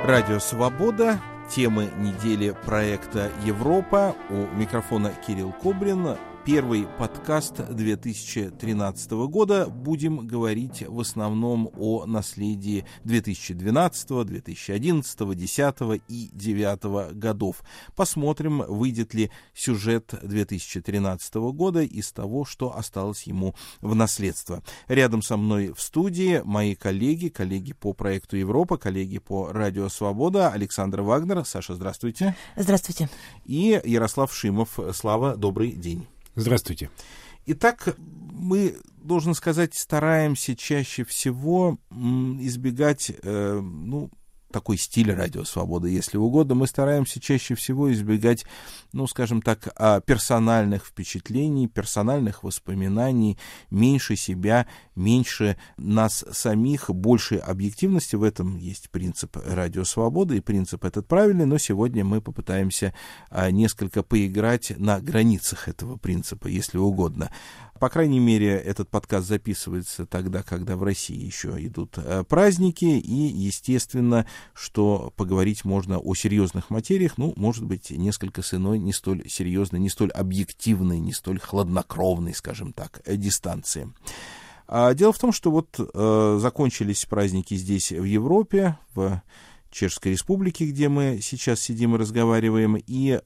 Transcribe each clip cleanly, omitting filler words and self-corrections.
Радио «Свобода». Темы недели проекта «Европа». У микрофона Кирилл Кобрин. Первый подкаст 2013 года. Будем говорить в основном о наследии 2012, 2011, 2010 и 2009 годов. Посмотрим, выйдет ли сюжет 2013 года из того, что осталось ему в наследство. Рядом со мной в студии мои коллеги по проекту «Европа», коллеги по «Радио Свобода». Александр Вагнер. Саша, здравствуйте. Здравствуйте. И Ярослав Шимов. Слава, добрый день. Здравствуйте. Итак, мы, должен сказать, стараемся чаще всего избегать, такой стиль «Радио Свобода», если угодно. Мы стараемся чаще всего избегать, скажем так, персональных впечатлений, персональных воспоминаний, меньше себя, меньше нас самих, больше объективности. В этом есть принцип «Радио Свобода», и принцип этот правильный, но сегодня мы попытаемся несколько поиграть на границах этого принципа, если угодно. По крайней мере, этот подкаст записывается тогда, когда в России еще идут праздники, и, естественно, что поговорить можно о серьезных материях, может быть, несколько с иной, не столь серьезной, не столь объективной, не столь хладнокровной, скажем так, дистанции. Дело в том, что закончились праздники здесь, в Европе, в Чешской Республике, где мы сейчас сидим и разговариваем, и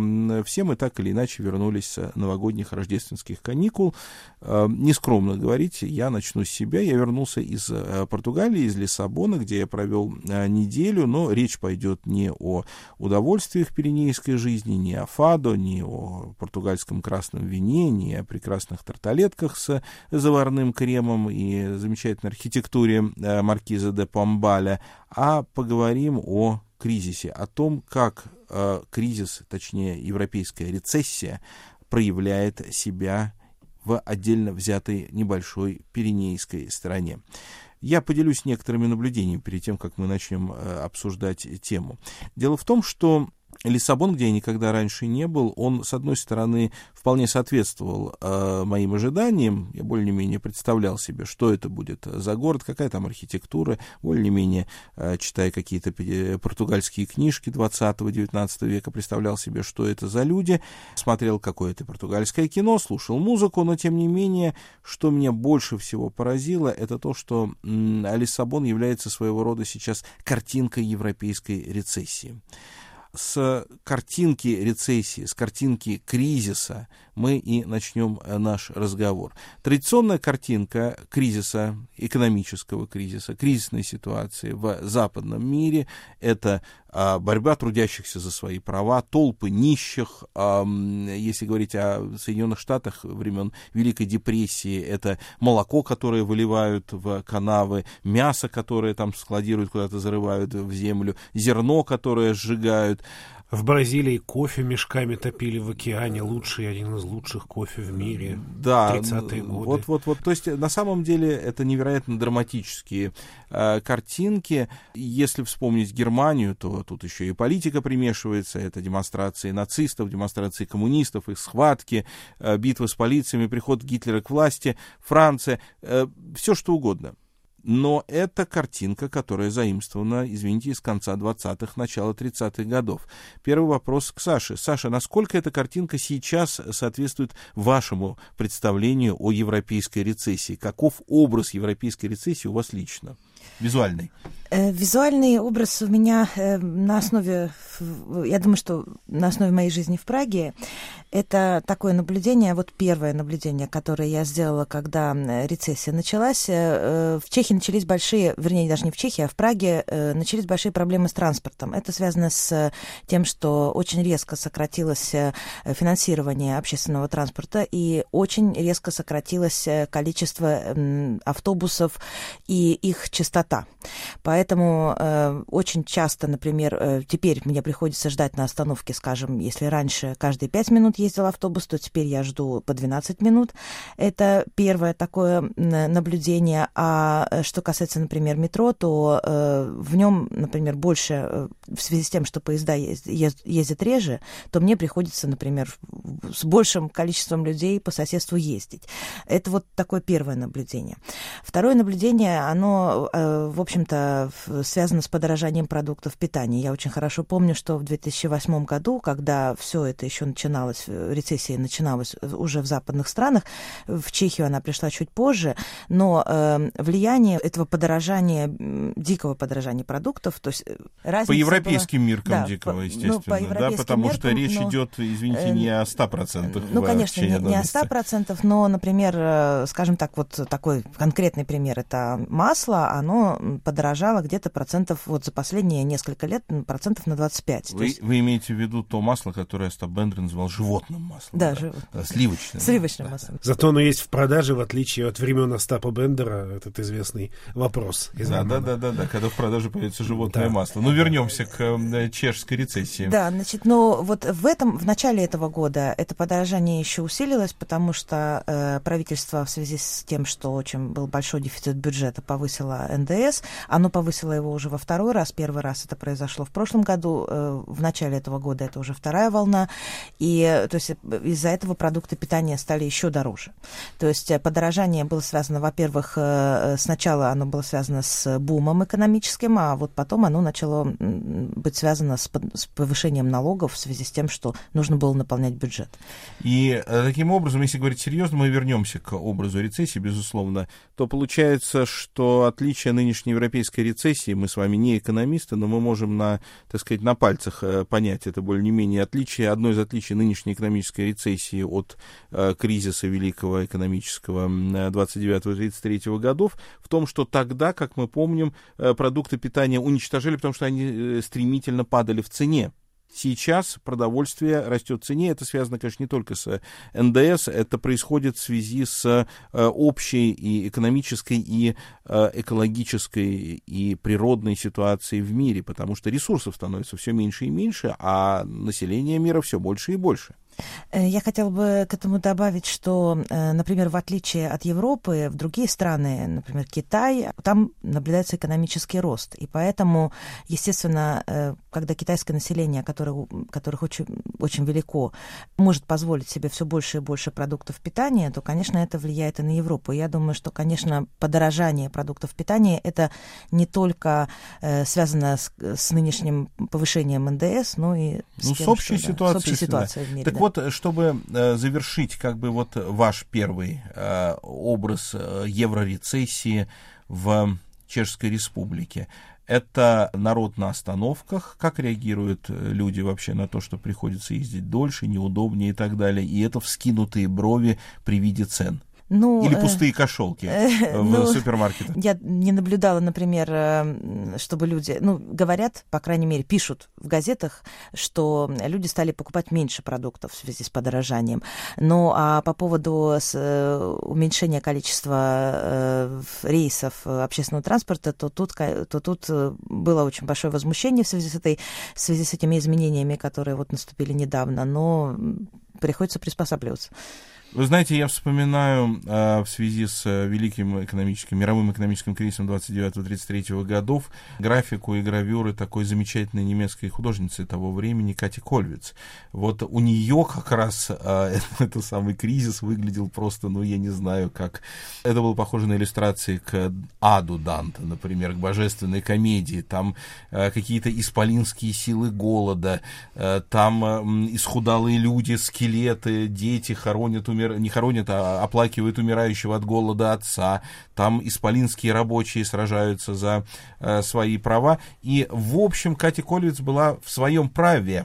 все мы так или иначе вернулись с новогодних рождественских каникул. Нескромно говорить, я начну с себя. Я вернулся из Португалии, из Лиссабона, где я провел неделю, но речь пойдет не о удовольствиях пиренейской жизни, не о фадо, не о португальском красном вине, не о прекрасных тарталетках с заварным кремом и замечательной архитектуре маркиза де Помбаля, а поговорим о кризисе, о том, как кризис, точнее, европейская рецессия проявляет себя в отдельно взятой небольшой пиренейской стране. Я поделюсь некоторыми наблюдениями перед тем, как мы начнем обсуждать тему. Дело в том, что Лиссабон, где я никогда раньше не был, он, с одной стороны, вполне соответствовал моим ожиданиям. Я более-менее представлял себе, что это будет за город, какая там архитектура, более-менее, читая какие-то португальские книжки 20-19 века, представлял себе, что это за люди, смотрел какое-то португальское кино, слушал музыку, но, тем не менее, что меня больше всего поразило, это то, что Лиссабон является своего рода сейчас картинкой европейской рецессии. С картинки рецессии, с картинки кризиса мы и начнем наш разговор. Традиционная картинка кризиса, экономического кризиса, кризисной ситуации в западном мире — это борьба трудящихся за свои права, толпы нищих. Если говорить о Соединенных Штатах времен Великой депрессии, это молоко, которое выливают в канавы, мясо, которое там складируют, куда-то зарывают в землю, зерно, которое сжигают. В Бразилии кофе мешками топили в океане, один из лучших кофе в мире. Да, 30-е годы. Вот. То есть, на самом деле, это невероятно драматические картинки. Если вспомнить Германию, то тут еще и политика примешивается. Это демонстрации нацистов, демонстрации коммунистов, их схватки, битвы с полициями, приход Гитлера к власти, Франция, все что угодно. Но это картинка, которая заимствована, извините, из конца 20-х, начала 30-х годов. Первый вопрос к Саше. Саша, насколько эта картинка сейчас соответствует вашему представлению о европейской рецессии? Каков образ европейской рецессии у вас лично? Визуальный. Визуальный образ у меня на основе, я думаю, что на основе моей жизни в Праге, это такое наблюдение, первое наблюдение, которое я сделала, когда рецессия началась. В Чехии начались большие, вернее, даже не в Чехии, а в Праге начались большие проблемы с транспортом. Это связано с тем, что очень резко сократилось финансирование общественного транспорта и очень резко сократилось количество автобусов и их частота. Поэтому очень часто, например, теперь мне приходится ждать на остановке, скажем, если раньше каждые 5 минут ездил автобус, то теперь я жду по 12 минут. Это первое такое наблюдение. А что касается, например, метро, то в нем, например, больше, в связи с тем, что поезда ездят реже, то мне приходится, например, с большим количеством людей по соседству ездить. Это вот такое первое наблюдение. Второе наблюдение, оно, в общем-то, связано с подорожанием продуктов питания. Я очень хорошо помню, что в 2008 году, когда все это еще начиналось, рецессия начиналась уже в западных странах, в Чехию она пришла чуть позже, но влияние этого подорожания, дикого подорожания продуктов, то есть разница по европейским была... меркам дикого, естественно, по европейским потому меркам, что речь идет, извините, не о 100%. Ну, конечно, не о 100%, но, например, скажем так, вот такой конкретный пример, это масло, оно подорожало где-то процентов, вот за последние несколько лет, процентов на 25. Вы имеете в виду то масло, которое Остап Бендер называл животным маслом? Да, сливочным. Сливочным маслом. Зато оно есть в продаже, в отличие от времен Остапа Бендера, этот известный вопрос. Да, когда в продаже появится животное масло. Ну, вернемся к чешской рецессии. Да, значит, но вот в начале этого года это подорожание еще усилилось, потому что правительство в связи с тем, что очень был большой дефицит бюджета, повысило НДС. Оно повысило его уже во второй раз. Первый раз это произошло в прошлом году. В начале этого года это уже вторая волна. И то есть из-за этого продукты питания стали еще дороже. То есть подорожание было связано, во-первых, сначала оно было связано с бумом экономическим, а вот потом оно начало быть связано с повышением налогов в связи с тем, что нужно было наполнять бюджет. И таким образом, если говорить серьезно, мы вернемся к образу рецессии, безусловно, то получается, что отличие нынешней европейской рецессии, мы с вами не экономисты, но мы можем на пальцах понять это более-менее отличие. Одно из отличий нынешней экономической рецессии от кризиса великого экономического 29-33 годов в том, что тогда, как мы помним, продукты питания уничтожили, потому что они стремительно падали в цене. Сейчас продовольствие растет в цене. Это связано, конечно, не только с НДС. Это происходит в связи с общей и экономической, и экологической, и природной ситуацией в мире, потому что ресурсов становится все меньше и меньше, а население мира все больше и больше. Я хотела бы к этому добавить, что, например, в отличие от Европы, в другие страны, например, Китай, там наблюдается экономический рост. И поэтому, естественно, когда китайское население, которых очень, очень велико, может позволить себе все больше и больше продуктов питания, то, конечно, это влияет и на Европу. Я думаю, что, конечно, подорожание продуктов питания это не только связано с нынешним повышением НДС, но и с общей ситуацией в мире. Так вот, чтобы завершить ваш первый образ еврорецессии в Чешской Республике, это народ на остановках, как реагируют люди вообще на то, что приходится ездить дольше, неудобнее и так далее, и это вскинутые брови при виде цен. Или пустые кошелки в супермаркетах? Я не наблюдала, например, чтобы люди... говорят, по крайней мере, пишут в газетах, что люди стали покупать меньше продуктов в связи с подорожанием. А по поводу уменьшения количества рейсов общественного транспорта, то тут было очень большое возмущение в связи с этими изменениями, которые наступили недавно, но приходится приспосабливаться. Вы знаете, я вспоминаю в связи с великим мировым экономическим кризисом 29-33 годов графику и гравюры такой замечательной немецкой художницы того времени Кати Кольвиц. Вот у нее как раз этот самый кризис выглядел просто, я не знаю, как... Это было похоже на иллюстрации к Аду Данте, например, к божественной комедии. Там какие-то исполинские силы голода, там исхудалые люди, скелеты, дети не хоронят, а оплакивают умирающего от голода отца. Там исполинские рабочие сражаются за свои права. И, в общем, Катя Кольвиц была в своем праве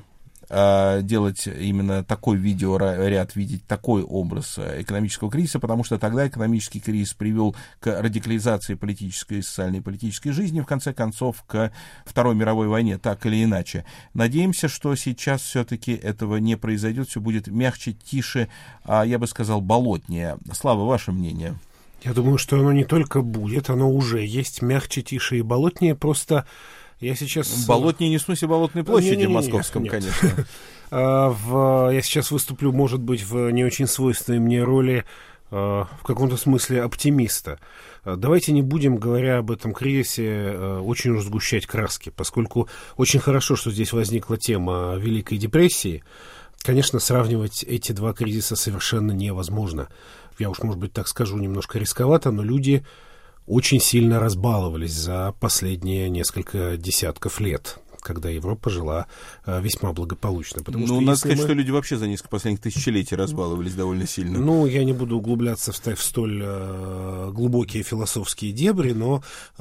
делать именно такой видеоряд, видеть такой образ экономического кризиса, потому что тогда экономический кризис привел к радикализации политической и социальной политической жизни, в конце концов, к Второй мировой войне, так или иначе. Надеемся, что сейчас все-таки этого не произойдет, все будет мягче, тише, я бы сказал, болотнее. Слава, ваше мнение? Я думаю, что оно не только будет, оно уже есть мягче, тише и болотнее, просто... Я сейчас... Болотнее не в смысле Болотной площади в Московском, конечно. Я сейчас выступлю, может быть, в не очень свойственной мне роли в каком-то смысле оптимиста. Давайте не будем, говоря об этом кризисе, очень уж сгущать краски, поскольку очень хорошо, что здесь возникла тема Великой депрессии. Конечно, сравнивать эти два кризиса совершенно невозможно. Я уж, может быть, так скажу, немножко рисковато, но люди очень сильно разбаловались за последние несколько десятков лет, когда Европа жила весьма благополучно. Потому что надо сказать, что люди вообще за несколько последних тысячелетий разбаловались довольно сильно. Я не буду углубляться в столь глубокие философские дебри, но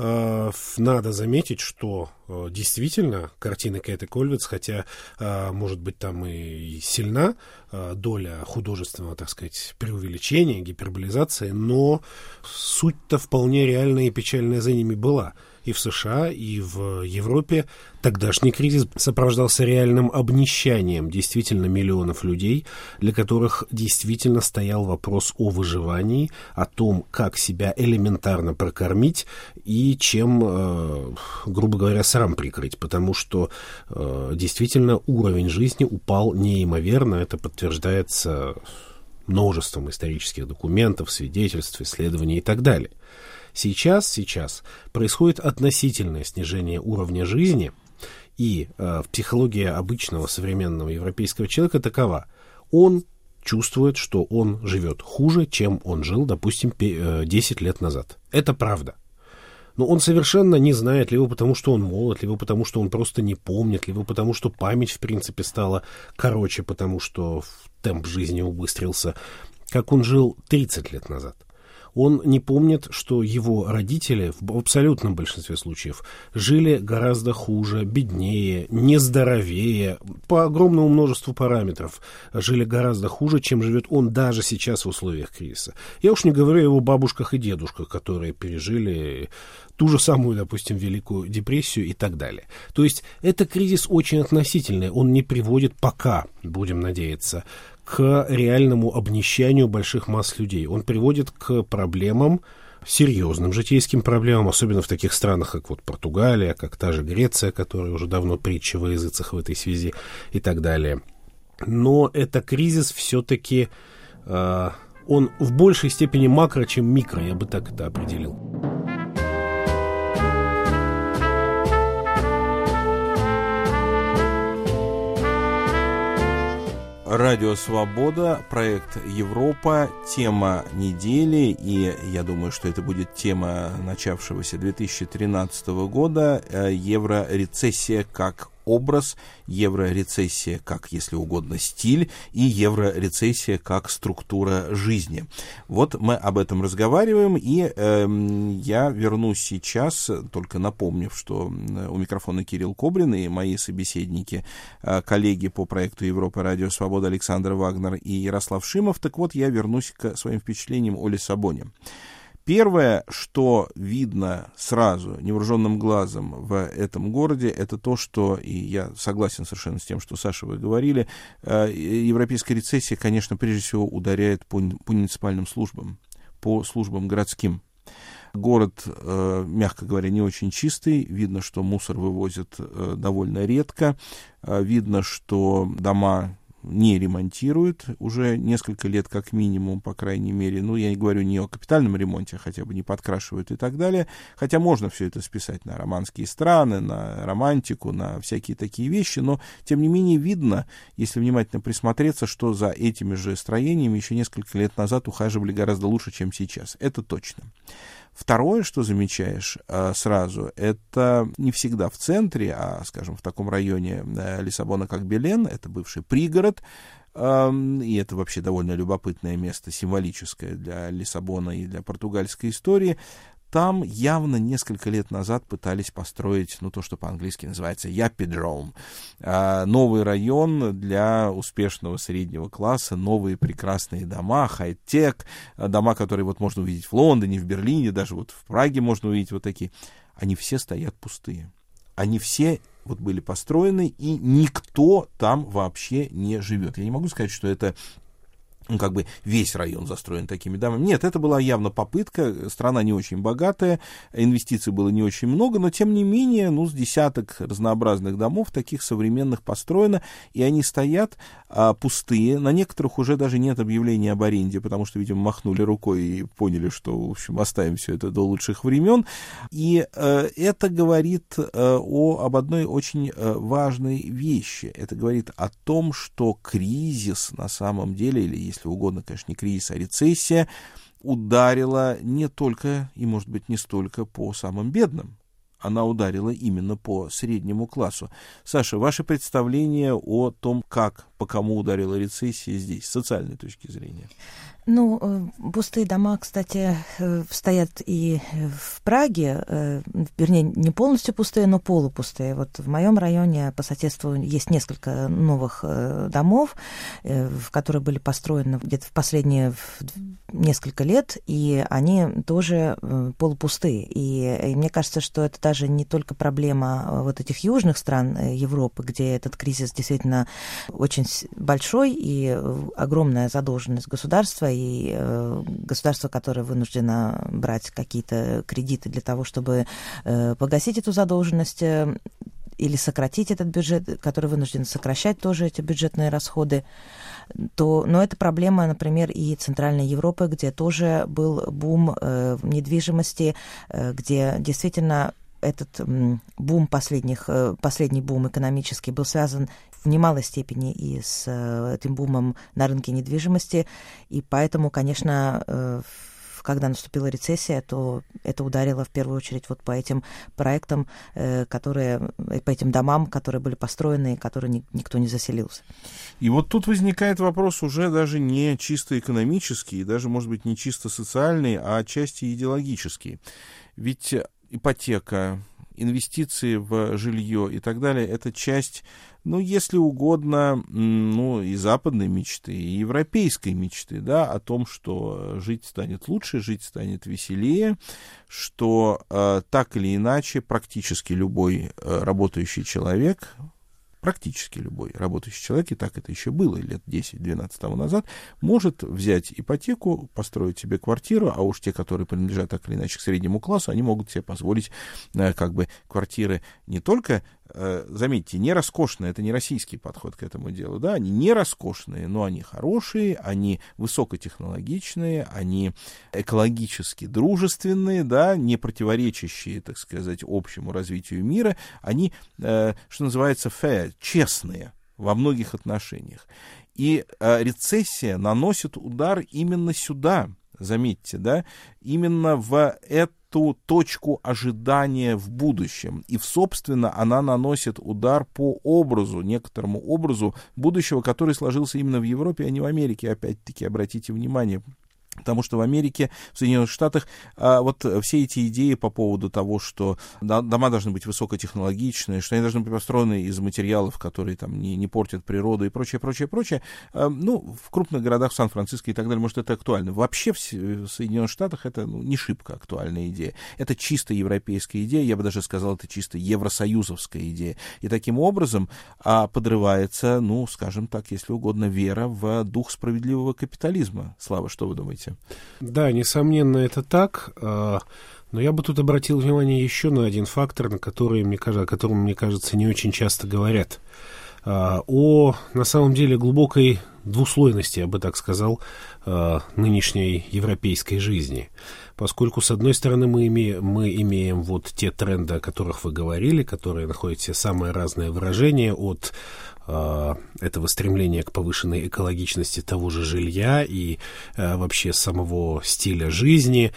надо заметить, что действительно картина Käthe Kollwitz, хотя, может быть, там и сильна доля художественного, так сказать, преувеличения, гиперболизации, но суть-то вполне реальная и печальная за ними была. И в США, и в Европе тогдашний кризис сопровождался реальным обнищанием действительно миллионов людей, для которых действительно стоял вопрос о выживании, о том, как себя элементарно прокормить и чем, грубо говоря, срам прикрыть, потому что действительно уровень жизни упал неимоверно, это подтверждается множеством исторических документов, свидетельств, исследований и так далее. Сейчас происходит относительное снижение уровня жизни, и психология обычного современного европейского человека такова. Он чувствует, что он живет хуже, чем он жил, допустим, 10 лет назад. Это правда. Но он совершенно не знает, либо потому, что он молод, либо потому, что он просто не помнит, либо потому, что память, в принципе, стала короче, потому что темп жизни убыстрился, как он жил 30 лет назад. Он не помнит, что его родители в абсолютном большинстве случаев жили гораздо хуже, беднее, нездоровее, по огромному множеству параметров жили гораздо хуже, чем живет он даже сейчас в условиях кризиса. Я уж не говорю о его бабушках и дедушках, которые пережили ту же самую, допустим, Великую депрессию и так далее. То есть это кризис очень относительный, он не приводит пока, будем надеяться, к реальному обнищанию больших масс людей. Он приводит к проблемам, серьезным житейским проблемам, особенно в таких странах, как вот Португалия, как та же Греция, которая уже давно притча во языцах в этой связи и так далее. Но это кризис все-таки, он в большей степени макро, чем микро, я бы так это определил. Радио «Свобода», проект «Европа», тема недели, и я думаю, что это будет тема начавшегося 2013 года, еврорецессия как образ, еврорецессия как, если угодно, стиль, и еврорецессия как структура жизни. Вот мы об этом разговариваем, и я вернусь сейчас, только напомнив, что у микрофона Кирилл Кобрин и мои собеседники, коллеги по проекту «Европа», радио «Свобода» Александр Вагнер и Ярослав Шимов. Так вот, я вернусь к своим впечатлениям о Лиссабоне. Первое, что видно сразу невооруженным глазом в этом городе, это то, что, и я согласен совершенно с тем, что, Саша, вы говорили, европейская рецессия, конечно, прежде всего ударяет по муниципальным службам, по службам городским. Город, мягко говоря, не очень чистый, видно, что мусор вывозят довольно редко, видно, что дома не ремонтируют уже несколько лет как минимум, по крайней мере. Я не говорю не о капитальном ремонте, а хотя бы не подкрашивают и так далее. Хотя можно все это списать на романские страны, на романтику, на всякие такие вещи, но тем не менее видно, если внимательно присмотреться, что за этими же строениями еще несколько лет назад ухаживали гораздо лучше, чем сейчас. Это точно. Второе, что замечаешь сразу, это не всегда в центре, а, скажем, в таком районе Лиссабона, как Белен, это бывший пригород, и это вообще довольно любопытное место, символическое для Лиссабона и для португальской истории. Там явно несколько лет назад пытались построить, то, что по-английски называется Яппи-дром. Новый район для успешного среднего класса, новые прекрасные дома, хай-тек, дома, которые можно увидеть в Лондоне, в Берлине, даже в Праге можно увидеть вот такие. Они все стоят пустые. Они все были построены, и никто там вообще не живет. Я не могу сказать, что это как бы весь район застроен такими домами. Нет, это была явно попытка. Страна не очень богатая, инвестиций было не очень много, но тем не менее, с десяток разнообразных домов таких современных построено, и они стоят пустые. На некоторых уже даже нет объявления об аренде, потому что, видимо, махнули рукой и поняли, что, в общем, оставим все это до лучших времен. И это говорит об одной очень важной вещи. Это говорит о том, что кризис на самом деле, или если угодно, конечно, не кризис, а рецессия, ударила не только и, может быть, не столько по самым бедным. Она ударила именно по среднему классу. Саша, ваше представление о том, по кому ударила рецессия здесь, с социальной точки зрения? Пустые дома, кстати, стоят и в Праге, вернее, не полностью пустые, но полупустые. Вот в моем районе по соседству есть несколько новых домов, которые были построены где-то в последние несколько лет, и они тоже полупустые. И мне кажется, что это даже не только проблема вот этих южных стран Европы, где этот кризис действительно очень большой и огромная задолженность государства, и государство, которое вынуждено брать какие-то кредиты для того, чтобы погасить эту задолженность или сократить этот бюджет, который вынужден сокращать тоже эти бюджетные расходы, но это проблема, например, и Центральной Европы, где тоже был бум недвижимости, где действительно этот бум последний бум экономический был связан в немалой степени и с этим бумом на рынке недвижимости, и поэтому, конечно, когда наступила рецессия, то это ударило в первую очередь вот по этим проектам, по этим домам, которые были построены и которые никто не заселился. И вот тут возникает вопрос уже даже не чисто экономический, даже, может быть, не чисто социальный, а отчасти идеологический. Ведь ипотека, инвестиции в жилье и так далее — это часть, если угодно, и западной мечты, и европейской мечты, да, о том, что жить станет лучше, жить станет веселее, что так или иначе практически любой работающий человек, и так это еще было лет 10-12 тому назад, может взять ипотеку, построить себе квартиру, а уж те, которые принадлежат так или иначе к среднему классу, они могут себе позволить квартиры не только, заметьте, не роскошные, это не российский подход к этому делу, да, они не роскошные, но они хорошие, они высокотехнологичные, они экологически дружественные, да, не противоречащие, так сказать, общему развитию мира, они, что называется, fair, честные во многих отношениях. И рецессия наносит удар именно сюда, заметьте, да, именно в эту точку ожидания в будущем. И, собственно, она наносит удар по некоторому образу будущего, который сложился именно в Европе, а не в Америке. Опять-таки, обратите внимание, потому что в Америке, в Соединенных Штатах, вот все эти идеи по поводу того, что дома должны быть высокотехнологичные, что они должны быть построены из материалов, которые там не портят природу и прочее, в крупных городах, в Сан-Франциско и так далее, может, это актуально. Вообще в Соединенных Штатах это не шибко актуальная идея. Это чисто европейская идея, я бы даже сказал, это чисто евросоюзовская идея. И таким образом подрывается, скажем так, если угодно, вера в дух справедливого капитализма. Слава, что вы думаете? Да, несомненно, это так. Но я бы тут обратил внимание еще на один фактор, о котором, мне кажется, не очень часто говорят. О, на самом деле, глубокой двуслойности, я бы так сказал, нынешней европейской жизни. Поскольку, с одной стороны, мы имеем вот те тренды, о которых вы говорили, которые находят все самые разные выражения, от этого стремления к повышенной экологичности того же жилья и вообще самого стиля жизни,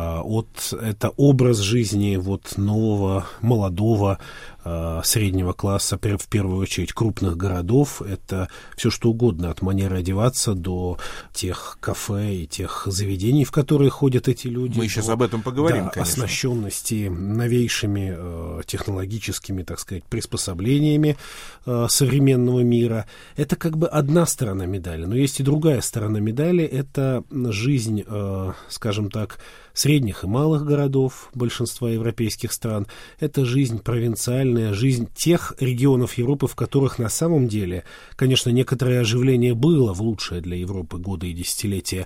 это образ жизни вот нового, молодого, среднего класса, в первую очередь крупных городов. Это все что угодно, от манеры одеваться до тех кафе и тех заведений, в которые ходят эти люди. Мы сейчас об этом поговорим, конечно. Оснащенности новейшими технологическими, так сказать, приспособлениями современного мира. Это как бы одна сторона медали, но есть и другая сторона медали. Это жизнь, скажем так, средних и малых городов большинства европейских стран. Это жизнь провинциальной нормальная жизнь тех регионов Европы, в которых на самом деле, конечно, некоторое оживление было в лучшие для Европы годы и десятилетия,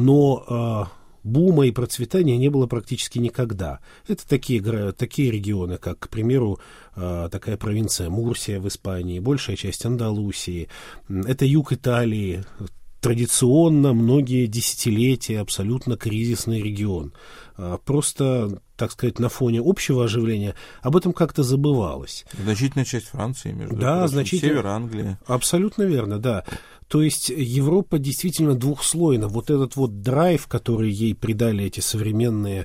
но бума и процветания не было практически никогда. Это такие регионы, как, к примеру, такая провинция Мурсия в Испании, большая часть Андалусии, это юг Италии, традиционно многие десятилетия абсолютно кризисный регион. Просто, так сказать, на фоне общего оживления об этом как-то забывалось. Значительная часть Франции, между прочим, значительно. Север Англии. Абсолютно верно, да. То есть Европа действительно двухслойна. Вот этот вот драйв, который ей придали эти современные,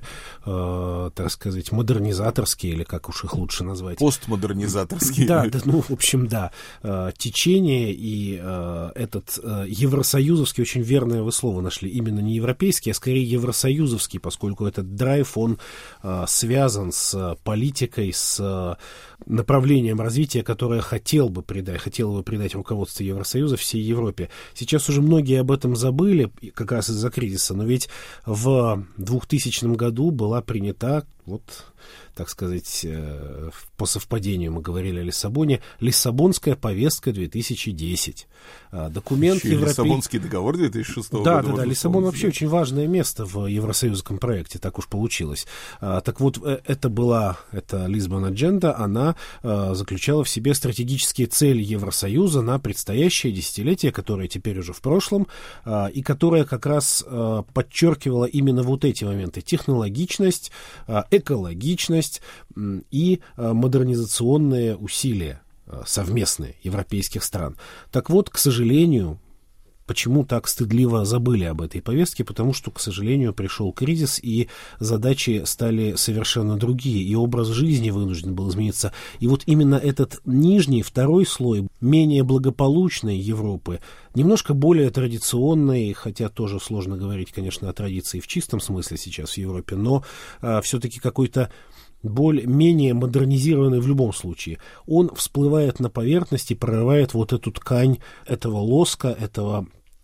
так сказать, модернизаторские, или как уж их лучше назвать. Постмодернизаторские. Да, ну, в общем, да. Течение и этот евросоюзовский, очень верное вы слово нашли, именно не европейский, а скорее евросоюзовский, поскольку этот драйв, он связан с политикой, с направлением развития, которое хотело бы придать руководство Евросоюза всей Европе. Сейчас уже многие об этом забыли, как раз из-за кризиса, но ведь в 2000 году была принята, вот, так сказать, по совпадению мы говорили о Лиссабоне, Лиссабонская повестка 2010. Документ Лиссабонский договор 2006 года. Да, Лиссабон вообще очень важное место в евросоюзском проекте, так уж получилось. Так вот, эта Lisbon Agenda, она заключала в себе стратегические цели Евросоюза на предстоящее десятилетие, которое теперь уже в прошлом, и которое как раз подчеркивало именно вот эти моменты: технологичность, экологичность и модернизационные усилия совместные европейских стран. Так вот, к сожалению, почему так стыдливо забыли об этой повестке? Потому что, к сожалению, пришел кризис, и задачи стали совершенно другие, и образ жизни вынужден был измениться. И вот именно этот нижний, второй слой, менее благополучной Европы, немножко более традиционной, хотя тоже сложно говорить, конечно, о традиции в чистом смысле сейчас в Европе, но все-таки какой-то более-менее модернизированный в любом случае, он всплывает на поверхность и прорывает вот эту ткань этого лоска, этого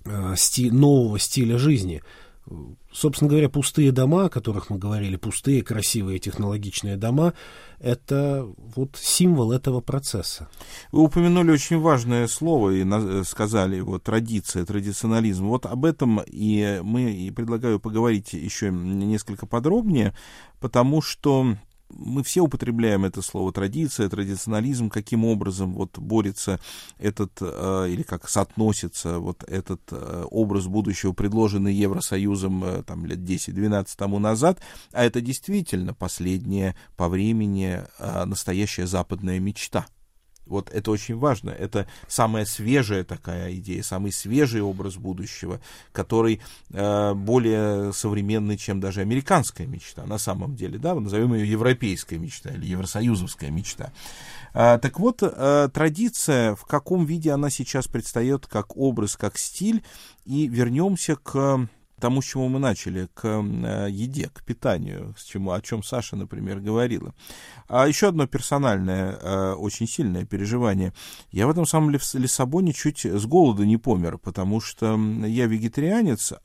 нового стиля жизни. Собственно говоря, пустые дома, о которых мы говорили, пустые, красивые, технологичные дома, это вот символ этого процесса. Вы упомянули очень важное слово и сказали вот традиция, традиционализм. Вот об этом мы предлагаю поговорить еще несколько подробнее, потому что мы все употребляем это слово традиция, традиционализм, каким образом вот борется этот, или как соотносится вот этот образ будущего, предложенный Евросоюзом там, лет 10-12 тому назад, а это действительно последняя по времени настоящая западная мечта. Вот это очень важно. Это самая свежая такая идея, самый свежий образ будущего, который более современный, чем даже американская мечта на самом деле. Да? Назовем ее европейская мечта или евросоюзовская мечта. Так вот, традиция, в каком виде она сейчас предстает как образ, как стиль, и вернемся к тому, с чего мы начали, к еде, к питанию, о чем Саша, например, говорила. А еще одно персональное, очень сильное переживание. Я в этом самом Лиссабоне чуть с голоду не помер, потому что я вегетарианец,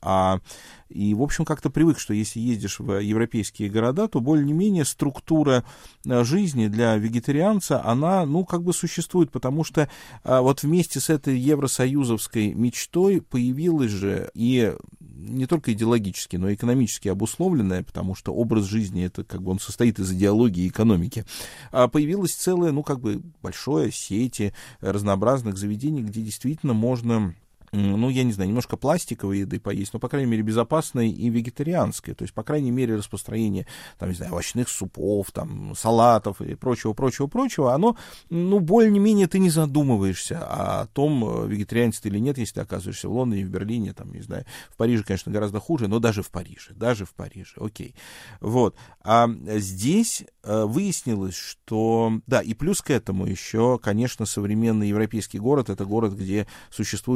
и, в общем, как-то привык, что если ездишь в европейские города, то более-менее структура жизни для вегетарианца, она, как бы существует, потому что вот вместе с этой евросоюзовской мечтой появилась же и не только идеологически, но и экономически обусловленная, потому что образ жизни, это как бы он состоит из идеологии и экономики, появилась целая, большая сети разнообразных заведений, где действительно можно, я не знаю, немножко пластиковой еды поесть, но, по крайней мере, безопасной и вегетарианской. То есть, по крайней мере, распространение, овощных супов, салатов и прочего, оно, более-менее ты не задумываешься о том, вегетарианец ты или нет, если ты оказываешься в Лондоне, в Берлине, в Париже, конечно, гораздо хуже, но даже в Париже, окей. Вот. А здесь выяснилось, что, да, и плюс к этому еще, конечно, современный европейский город — это город, где существует мощь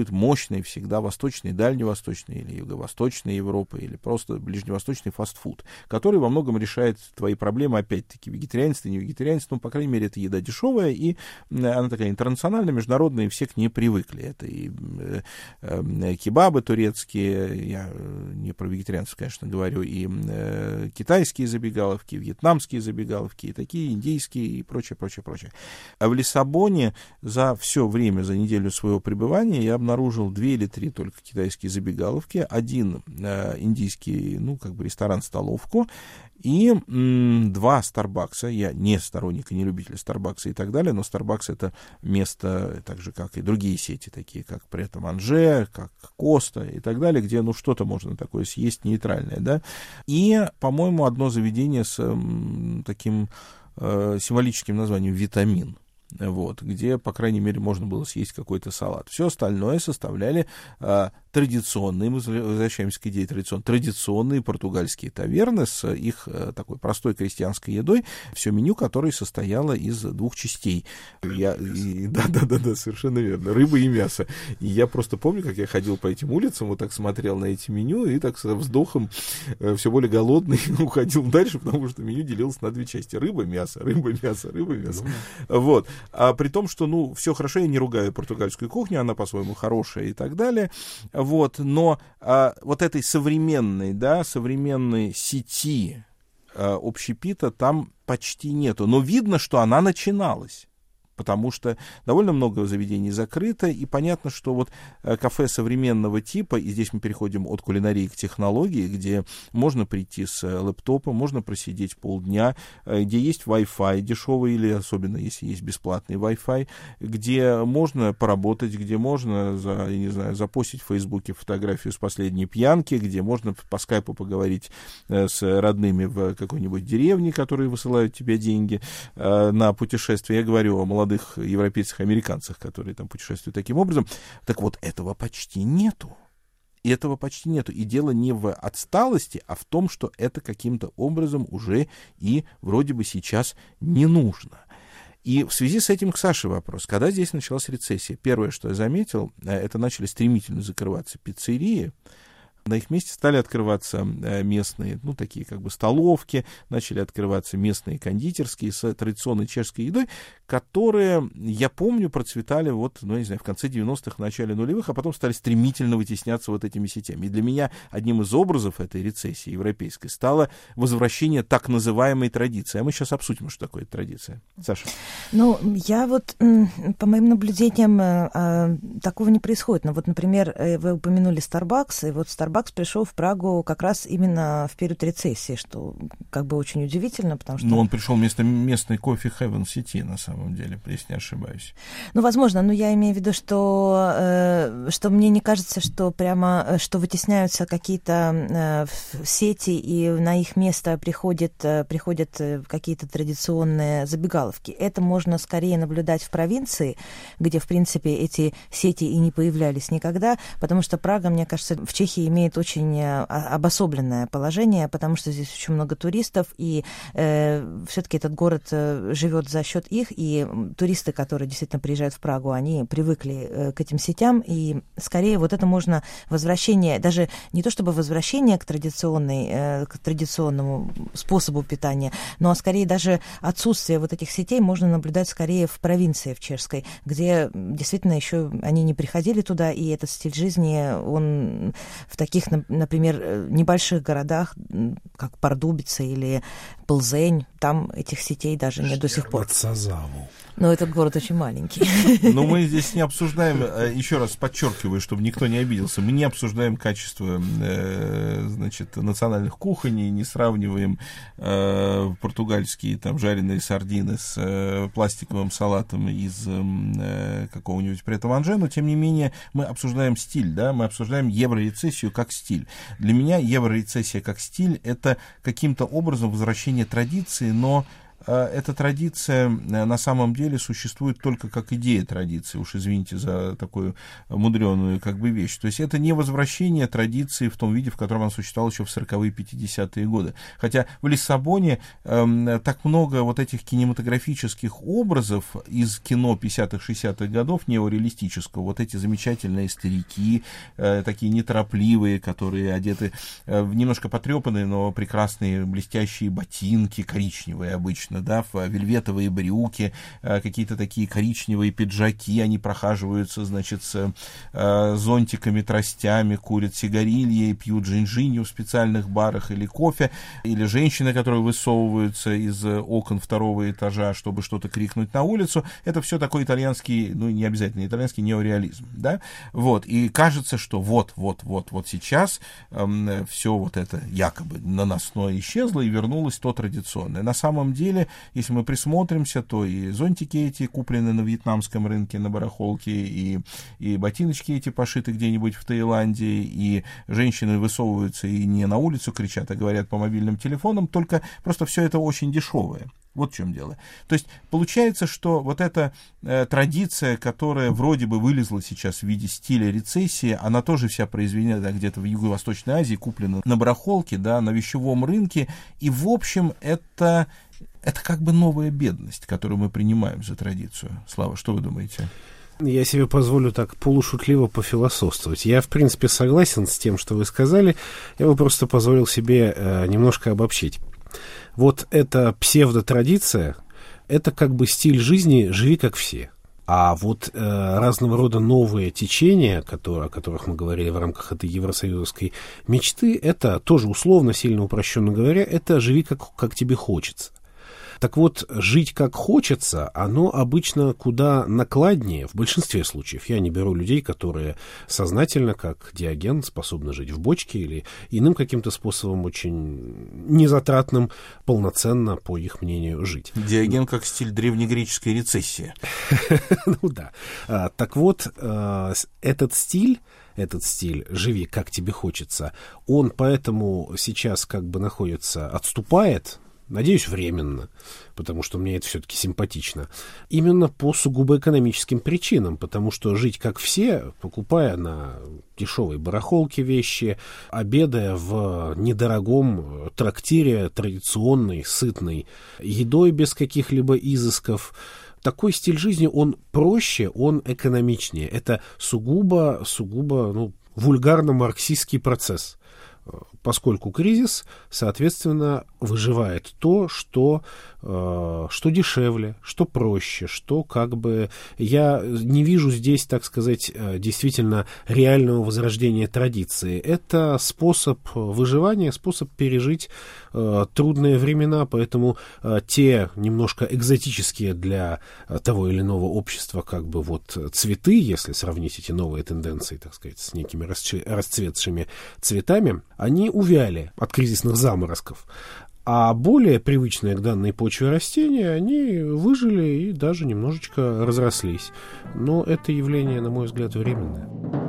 обычный, всегда восточный, дальневосточный или юго-восточной Европы, или просто ближневосточный фастфуд, который во многом решает твои проблемы, опять-таки, вегетарианство, не вегетарианство, по крайней мере, это еда дешевая, и она такая интернациональная, международная, и все к ней привыкли. Это и кебабы турецкие, я не про вегетарианство, конечно, говорю, и китайские забегаловки, вьетнамские забегаловки, и такие индийские, и прочее. А в Лиссабоне за все время, за неделю своего пребывания я обнаружил 2 или 3 только китайские забегаловки, 1 индийский, ресторан-столовку, и 2 Старбакса. Я не сторонник и не любитель Старбакса и так далее, но Старбакс — это место, так же, как и другие сети, такие как Прет-а-Манже, как Коста и так далее, где, что-то можно такое съесть нейтральное, да. И, по-моему, одно заведение с таким символическим названием «Витамин». Где, по крайней мере, можно было съесть какой-то салат. Все остальное составляли традиционные, мы возвращаемся к идее традиционные португальские таверны с их такой простой крестьянской едой, все меню которой состояло из 2 частей. Да, совершенно верно, рыба и мясо. И я просто помню, как я ходил по этим улицам, вот так смотрел на эти меню, и так со вздохом, все более голодный, уходил дальше, потому что меню делилось на 2 части. Рыба, мясо. А при том, что, все хорошо, я не ругаю португальскую кухню, она по-своему хорошая и так далее, но этой современной сети общепита там почти нету, но видно, что она начиналась. Потому что довольно много заведений закрыто, и понятно, что кафе современного типа, и здесь мы переходим от кулинарии к технологии, где можно прийти с лэптопа, можно просидеть полдня, где есть Wi-Fi дешевый, или особенно если есть бесплатный Wi-Fi, где можно поработать, где можно, запостить в Фейсбуке фотографию с последней пьянки, где можно по скайпу поговорить с родными в какой-нибудь деревне, которые высылают тебе деньги на путешествие. Я говорю о молодых европейцах, американцах, которые там путешествуют таким образом. Так вот, этого почти нету. И дело не в отсталости, а в том, что это каким-то образом уже и вроде бы сейчас не нужно. И в связи с этим к Саше вопрос. Когда здесь началась рецессия, первое, что я заметил, это начали стремительно закрываться пиццерии. На их месте стали открываться местные, такие столовки, начали открываться местные кондитерские с традиционной чешской едой, которые, я помню, процветали в конце 90-х, в начале нулевых, а потом стали стремительно вытесняться этими сетями. И для меня одним из образов этой рецессии европейской стало возвращение так называемой традиции. А мы сейчас обсудим, что такое традиция. Саша. Я по моим наблюдениям, такого не происходит. Но например, вы упомянули Starbucks, и Starbucks пришел в Прагу как раз именно в период рецессии, что очень удивительно, потому что... он пришел вместо местной кофе Heaven сети, на самом деле, если не ошибаюсь. Возможно, но я имею в виду, что мне не кажется, что прямо, что вытесняются какие-то сети, и на их место приходят какие-то традиционные забегаловки. Это можно скорее наблюдать в провинции, где, в принципе, эти сети и не появлялись никогда, потому что Прага, мне кажется, в Чехии имеет очень обособленное положение, потому что здесь очень много туристов, и все-таки этот город живет за счет их, и туристы, которые действительно приезжают в Прагу, они привыкли к этим сетям, и скорее это можно возвращение, даже не то чтобы возвращение к традиционному способу питания, но скорее даже отсутствие этих сетей можно наблюдать скорее в провинции, в чешской, где действительно еще они не приходили туда, и этот стиль жизни, он в таких, например, небольших городах, как Пардубица или Плзень, там этих сетей даже нет до сих пор. Но этот город очень маленький. Но мы здесь не обсуждаем, еще раз подчеркиваю, чтобы никто не обиделся, мы не обсуждаем качество, национальных кухонь, не сравниваем португальские жареные сардины с пластиковым салатом из какого-нибудь Прет-а-Манже, но тем не менее мы обсуждаем стиль, да, мы обсуждаем еврорецессию как стиль. Для меня еврорецессия как стиль — это каким-то образом возвращение традиции, но эта традиция на самом деле существует только как идея традиции, уж извините за такую мудреную как бы вещь. То есть это не возвращение традиции в том виде, в котором она существовала еще в 40-е и 50-е годы. Хотя в Лиссабоне так много вот этих кинематографических образов из кино 50-х, 60-х годов, неореалистического, вот эти замечательные старики, такие неторопливые, которые одеты в немножко потрепанные, но прекрасные блестящие ботинки, коричневые обычно, да, в вельветовые брюки, какие-то такие коричневые пиджаки, они прохаживаются, значит, с зонтиками, тростями, курят сигарильи, пьют джинжинью в специальных барах или кофе, или женщины, которые высовываются из окон второго этажа, чтобы что-то крикнуть на улицу. Это все такой итальянский, ну, не обязательно итальянский неореализм, да, вот, и кажется, что вот сейчас все вот это якобы наносное исчезло и вернулось то традиционное. На самом деле, если мы присмотримся, то и зонтики эти куплены на вьетнамском рынке, на барахолке, и ботиночки эти пошиты где-нибудь в Таиланде, и женщины высовываются и не на улицу кричат, а говорят по мобильным телефонам, только просто все это очень дешевое. Вот в чем дело. То есть получается, что вот эта традиция, которая вроде бы вылезла сейчас в виде стиля рецессии, она тоже вся произведена где-то в Юго-Восточной Азии, куплена на барахолке, да, на вещевом рынке, и в общем это как бы новая бедность, которую мы принимаем за традицию. Слава, что вы думаете? Я себе позволю так полушутливо пофилософствовать. Я, в принципе, согласен с тем, что вы сказали. Я бы просто позволил себе немножко обобщить. Вот эта псевдотрадиция, это как бы стиль жизни «живи как все». А вот разного рода новые течения, о которых мы говорили в рамках этой евросоюзовской мечты, это тоже условно, сильно упрощенно говоря, это «живи как тебе хочется». Так вот, жить как хочется, оно обычно куда накладнее, в большинстве случаев. Я не беру людей, которые сознательно, как Диоген, способны жить в бочке или иным каким-то способом очень незатратным, полноценно, по их мнению, жить. Диоген как стиль древнегреческой рецессии. Ну да. Так вот, этот стиль «живи как тебе хочется», он поэтому сейчас как бы отступает, надеюсь, временно, потому что мне это все-таки симпатично. Именно по сугубо экономическим причинам, потому что жить как все, покупая на дешевой барахолке вещи, обедая в недорогом трактире традиционной, сытной едой без каких-либо изысков, такой стиль жизни, он проще, он экономичнее. Это сугубо вульгарно-марксистский процесс. Поскольку кризис, соответственно, выживает то, что дешевле, что проще, что как бы... Я не вижу здесь, так сказать, действительно реального возрождения традиции. Это способ выживания, способ пережить трудные времена, поэтому те немножко экзотические для того или иного общества как бы вот цветы, если сравнить эти новые тенденции, так сказать, с некими расцветшими цветами, они увяли от кризисных заморозков. А более привычные к данной почве растения, они выжили и даже немножечко разрослись. Но это явление, на мой взгляд, временное.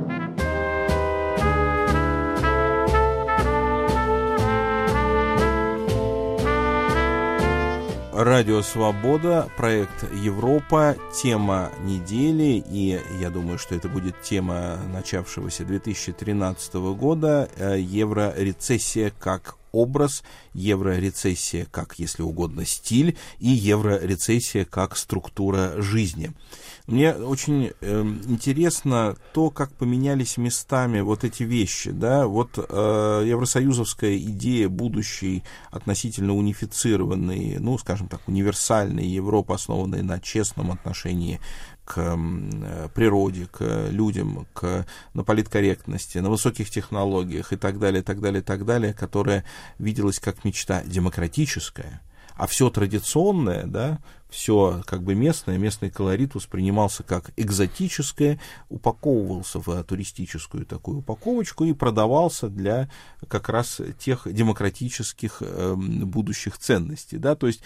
Радио «Свобода», проект «Европа», тема недели, и я думаю, что это будет тема начавшегося 2013 года, еврорецессия как образ, еврорецессия как, если угодно, стиль, и еврорецессия как структура жизни. Мне очень интересно то, как поменялись местами вот эти вещи, да, вот евросоюзовская идея будущей относительно унифицированной, ну, скажем так, универсальной Европы, основанной на честном отношении к природе, к людям, на политкорректности, на высоких технологиях и так далее, так далее, так далее, которая виделась как мечта демократическая, а все традиционное, да, все как бы местный колорит воспринимался как экзотическое, упаковывался в туристическую такую упаковочку и продавался для как раз тех демократических будущих ценностей, да, то есть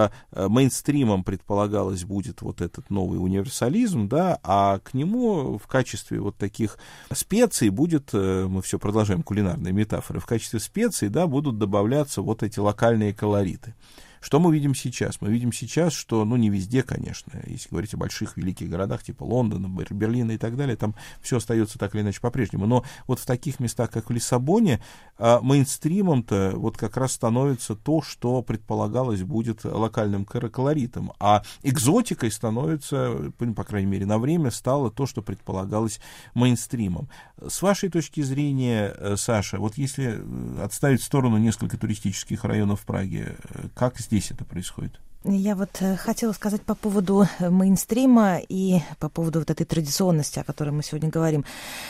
мейнстримом предполагалось будет вот этот новый универсализм, да, а к нему в качестве вот таких специй будет, мы все продолжаем кулинарные метафоры, в качестве специй, да, будут добавляться вот эти локальные колориты. Что мы видим сейчас? Мы видим сейчас, что, ну, не везде, конечно, если говорить о больших великих городах, типа Лондона, Берлина и так далее, там все остается так или иначе по-прежнему. Но вот в таких местах, как в Лиссабоне, мейнстримом-то вот как раз становится то, что предполагалось будет локальным колоритом, а экзотикой становится, по крайней мере, на время стало то, что предполагалось мейнстримом. С вашей точки зрения, Саша, вот если отставить в сторону несколько туристических районов в Праге, как здесь это происходит? Я вот хотела сказать по поводу мейнстрима и по поводу вот этой традиционности, о которой мы сегодня говорим.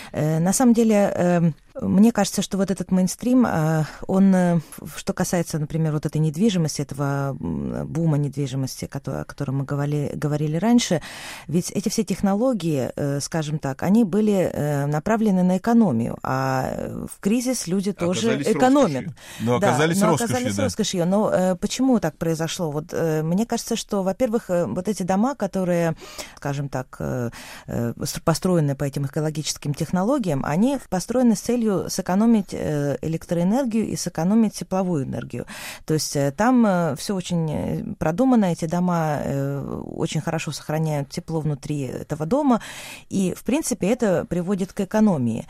На самом деле, мне кажется, что вот этот мейнстрим, он, что касается, например, вот этой недвижимости, этого бума недвижимости, о котором мы говорили раньше, ведь эти все технологии, скажем так, они были направлены на экономию, а в кризис люди тоже экономят. Но оказались роскошью. Но почему так произошло? Вот мне кажется, что, во-первых, вот эти дома, которые, скажем так, построены по этим экологическим технологиям, они построены с целью сэкономить электроэнергию и сэкономить тепловую энергию. То есть там все очень продумано, эти дома очень хорошо сохраняют тепло внутри этого дома, и, в принципе, это приводит к экономии.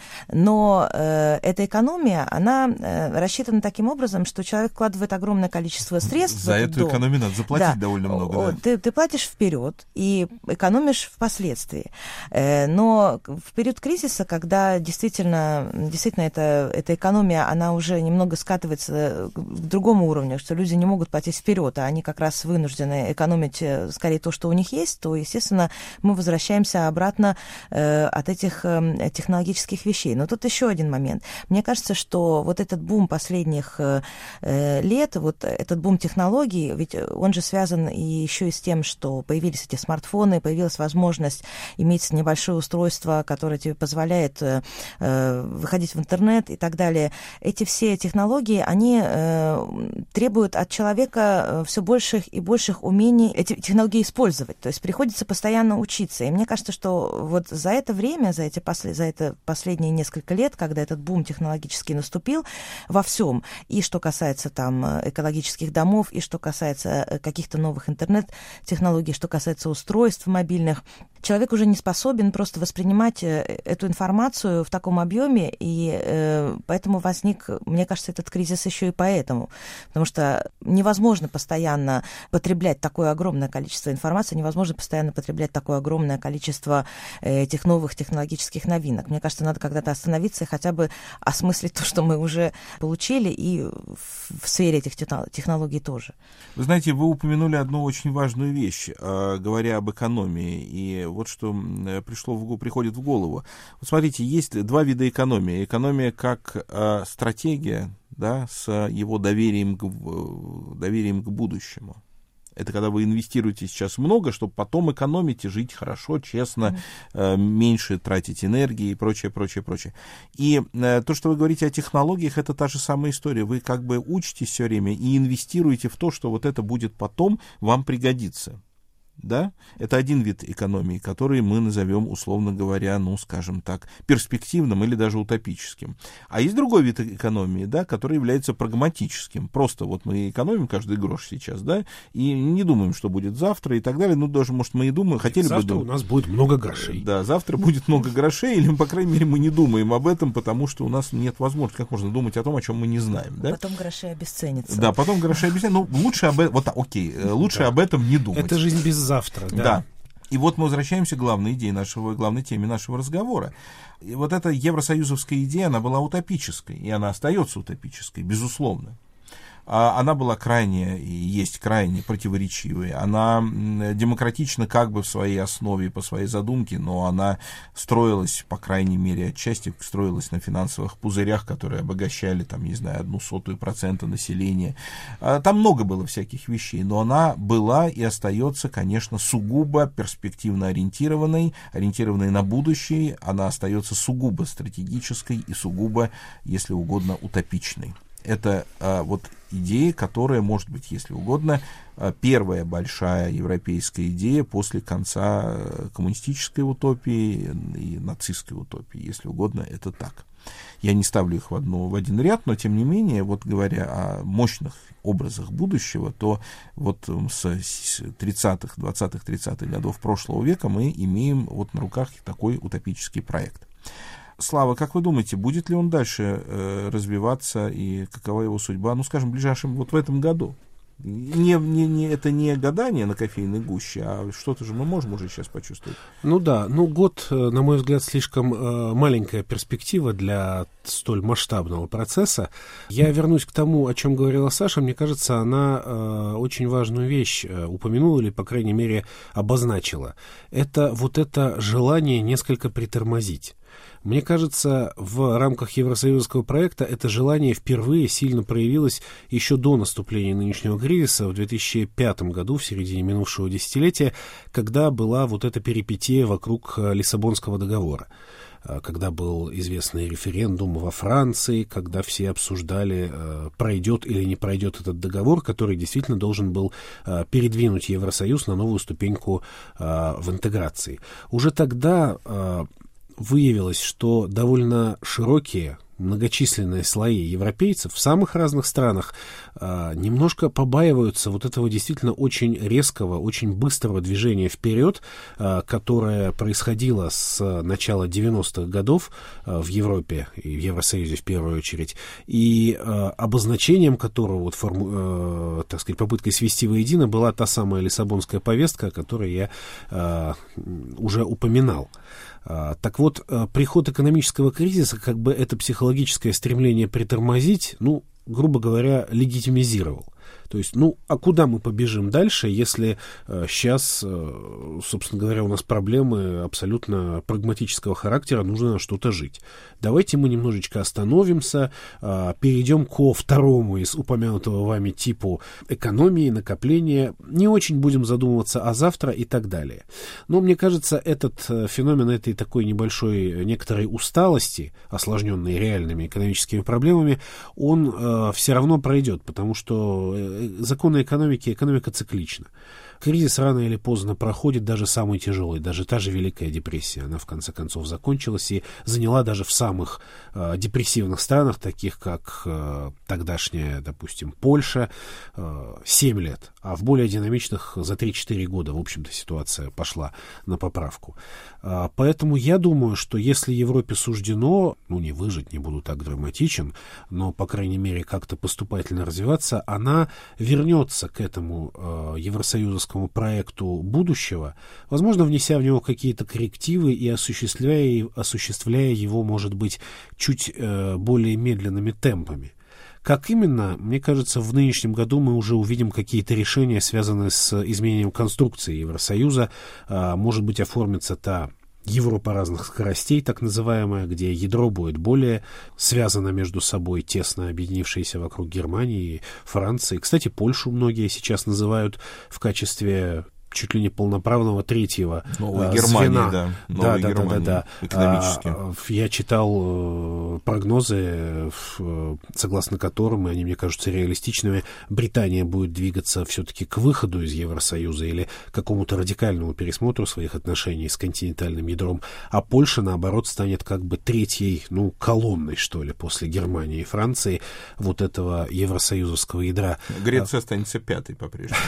Но эта экономия, она рассчитана таким образом, что человек вкладывает огромное количество средств за в этот эту дом. экономию надо заплатить довольно много. Да? Ты платишь вперед и экономишь впоследствии. Но в период кризиса, когда действительно эта экономия, она уже немного скатывается к другому уровню, что люди не могут платить вперед, а они как раз вынуждены экономить скорее то, что у них есть, то, естественно, мы возвращаемся обратно от этих технологических вещей. Но тут еще один момент. Мне кажется, что вот этот бум последних лет, вот этот бум технологий, ведь он же связан и еще и с тем, что появились эти смартфоны, появилась возможность иметь небольшое устройство, которое тебе позволяет выходить в интернет и так далее. Эти все технологии, они требуют от человека все больших и больших умений эти технологии использовать. То есть приходится постоянно учиться. И мне кажется, что вот за это время, за это последние несколько лет, когда этот бум технологический наступил во всем, и что касается там экологических домов, и что касается каких-то новых интернет-технологий, что касается устройств мобильных, человек уже не способен просто воспринимать эту информацию в таком объеме, и поэтому возник, мне кажется, этот кризис еще и поэтому. Потому что невозможно постоянно потреблять такое огромное количество информации, невозможно постоянно потреблять такое огромное количество этих новых технологических новинок. Мне кажется, надо когда-то остановиться и хотя бы осмыслить то, что мы уже получили, и в сфере этих технологий тоже. Вы знаете, вы упомянули одну очень важную вещь, говоря об экономии, и вот что приходит в голову. Вот смотрите, есть два вида экономии. Экономия как стратегия, да, с его доверием к будущему. Это когда вы инвестируете сейчас много, чтобы потом экономить и жить хорошо, честно, меньше тратить энергии и прочее, прочее, прочее. И то, что вы говорите о технологиях, это та же самая история. Вы как бы учитесь все время и инвестируете в то, что вот это будет потом вам пригодиться. Да? Это один вид экономии, который мы назовем, условно говоря, ну, скажем так, перспективным или даже утопическим. А есть другой вид экономии, да, который является прагматическим. Просто вот мы экономим каждый грош сейчас, да, и не думаем, что будет завтра и так далее. Ну, даже, может, мы и думаем, хотели завтра бы... Завтра у нас будет много грошей. Да, завтра будет много грошей, или, по крайней мере, мы не думаем об этом, потому что у нас нет возможности, как можно думать о том, о чем мы не знаем. Да? Потом гроши обесценятся. Да, потом гроши обесценятся. Ну, лучше об этом... Вот, окей, лучше об этом не думать. Это жизнь без завтра, да. Да. И вот мы возвращаемся к главной теме нашего разговора. И вот эта евросоюзовская идея, она была утопической, и она остается утопической, безусловно. она была крайне, и есть крайне противоречивой. Она демократична как бы в своей основе, по своей задумке, но она строилась, по крайней мере, отчасти строилась на финансовых пузырях, которые обогащали, там, не знаю, 0,01% населения. Там много было всяких вещей, но она была и остается, конечно, сугубо перспективно ориентированной на будущее. Она остается сугубо стратегической и сугубо, если угодно, утопичной. Это вот идея, которая, может быть, если угодно, первая большая европейская идея после конца коммунистической утопии и нацистской утопии, если угодно, это так. Я не ставлю их в один ряд, но, тем не менее, вот говоря о мощных образах будущего, то вот с 30-х, 20-х, 30-х годов прошлого века мы имеем вот на руках такой утопический проект. Слава, как вы думаете, будет ли он дальше развиваться и какова его судьба, ну, скажем, в ближайшем, вот в этом году? Это не гадание на кофейной гуще, а что-то же мы можем уже сейчас почувствовать. Ну да, год, на мой взгляд, слишком маленькая перспектива для столь масштабного процесса. Я вернусь к тому, о чем говорила Саша. Мне кажется, она очень важную вещь упомянула или, по крайней мере, обозначила. Это вот это желание несколько притормозить. Мне кажется, в рамках евросоюзского проекта это желание впервые сильно проявилось еще до наступления нынешнего кризиса в 2005 году, в середине минувшего десятилетия, когда была вот эта перипетия вокруг Лиссабонского договора. Когда был известный референдум во Франции, когда все обсуждали, пройдет или не пройдет этот договор, который действительно должен был передвинуть Евросоюз на новую ступеньку в интеграции. Уже тогда выявилось, что довольно широкие, многочисленные слои европейцев в самых разных странах немножко побаиваются вот этого действительно очень резкого, очень быстрого движения вперед, которое происходило с начала 90-х годов в Европе и в Евросоюзе в первую очередь, и обозначением которого, вот, так сказать, попыткой свести воедино была та самая Лиссабонская повестка, о которой я уже упоминал. Так вот, приход экономического кризиса, как бы это психологическое стремление притормозить, грубо говоря, легитимизировал. То есть, а куда мы побежим дальше, если сейчас, собственно говоря, у нас проблемы абсолютно прагматического характера, нужно на что-то жить. Давайте мы немножечко остановимся, перейдем ко второму из упомянутого вами типу экономии, накопления, не очень будем задумываться о завтра и так далее. Но мне кажется, этот феномен этой такой небольшой некоторой усталости, осложненной реальными экономическими проблемами, он все равно пройдет, потому что законы экономики, экономика циклична. Кризис рано или поздно проходит, даже самый тяжелый, даже та же Великая депрессия. Она, в конце концов, закончилась и заняла даже в самых депрессивных странах, таких как тогдашняя, допустим, Польша, 7 лет. А в более динамичных за 3-4 года, в общем-то, ситуация пошла на поправку. Поэтому я думаю, что если Европе суждено, не выжить, не буду так драматичен, но, по крайней мере, как-то поступательно развиваться, она вернется к этому евросоюзовскому проекту будущего, возможно, внеся в него какие-то коррективы и осуществляя его, может быть, чуть более медленными темпами. Как именно, мне кажется, в нынешнем году мы уже увидим какие-то решения, связанные с изменением конструкции Евросоюза. Может быть, оформится та Европа разных скоростей, так называемая, где ядро будет более связано между собой, тесно объединившееся вокруг Германии и Франции. Кстати, Польшу многие сейчас называют в качестве чуть ли не полноправного третьего звена. Да. Экономически. Я читал прогнозы, согласно которым, и они мне кажутся реалистичными, Британия будет двигаться все-таки к выходу из Евросоюза или к какому-то радикальному пересмотру своих отношений с континентальным ядром, а Польша, наоборот, станет как бы третьей, колонной, что ли, после Германии и Франции вот этого евросоюзовского ядра. Греция останется пятой по-прежнему.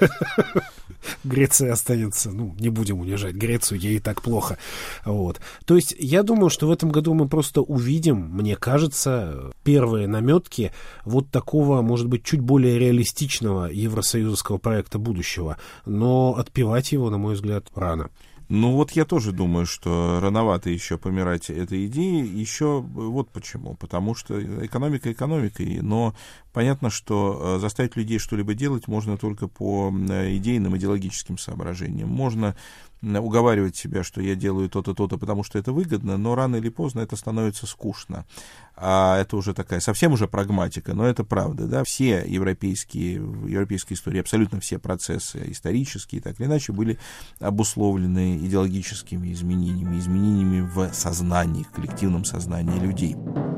Греция останется, не будем унижать Грецию, ей и так плохо. Вот. То есть я думаю, что в этом году мы просто увидим, мне кажется, первые наметки вот такого, может быть, чуть более реалистичного евросоюзовского проекта будущего. Но отпевать его, на мой взгляд, рано. Ну вот я тоже думаю, что рановато еще помирать этой идеей. Еще вот почему. Потому что экономика экономикой, но понятно, что заставить людей что-либо делать можно только по идейным, идеологическим соображениям. Можно уговаривать себя, что я делаю то-то, то-то, потому что это выгодно, но рано или поздно это становится скучно. А это уже такая совсем уже прагматика, но это правда, да. Все в европейской истории, абсолютно все процессы исторические, так или иначе, были обусловлены идеологическими изменениями в сознании, в коллективном сознании людей.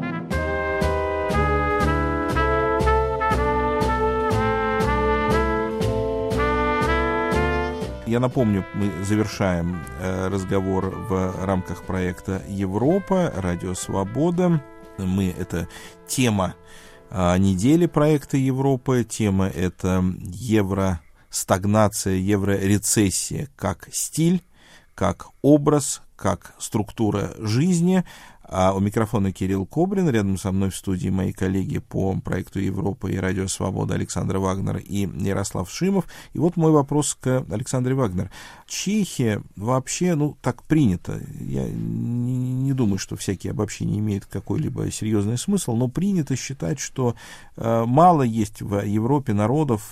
Я напомню, мы завершаем разговор в рамках проекта «Европа», «Радио Свобода». Это тема недели проекта «Европа». Тема — это евростагнация, еврорецессия как стиль, как образ, как структура жизни. А у микрофона Кирилл Кобрин, рядом со мной в студии мои коллеги по проекту «Европа» и «Радио Свобода» Александр Вагнер и Ярослав Шимов. И вот мой вопрос к Александре Вагнер. Чехия вообще, так принято. Я не думаю, что всякие обобщения имеют какой-либо серьезный смысл, но принято считать, что мало есть в Европе народов,